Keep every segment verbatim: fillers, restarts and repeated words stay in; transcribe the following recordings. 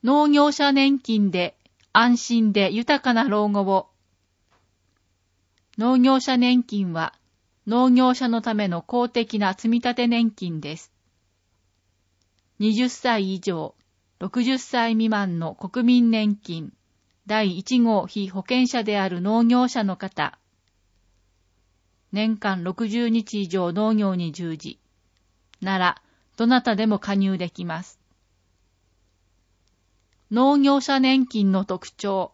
農業者年金で安心で豊かな老後を。農業者年金は農業者のための公的な積立年金です。はたち以上、ろくじゅっさい未満の国民年金だいいち号被保険者である農業者の方、年間ろくじゅうにち以上農業に従事なら、どなたでも加入できます。農業者年金の特徴。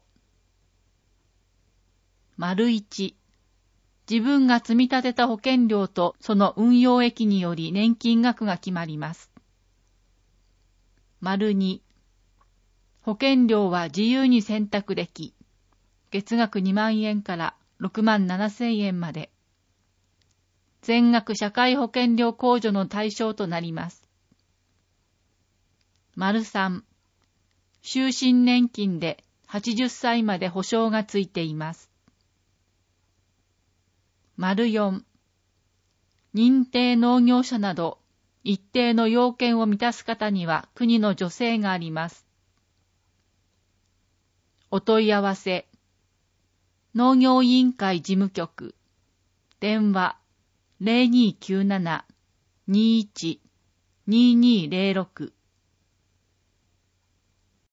いち、自分が積み立てた保険料とその運用益により年金額が決まります。に、保険料は自由に選択でき、月額にまんえんからろくまんななせんえんまで、全額社会保険料控除の対象となります。さん、終身年金ではちじゅっさいまで保障がついています。よん、認定農業者など一定の要件を満たす方には国の助成があります。お問い合わせ、農業委員会事務局、電話 ゼロにーきゅうなな にーいち にーにーゼロろく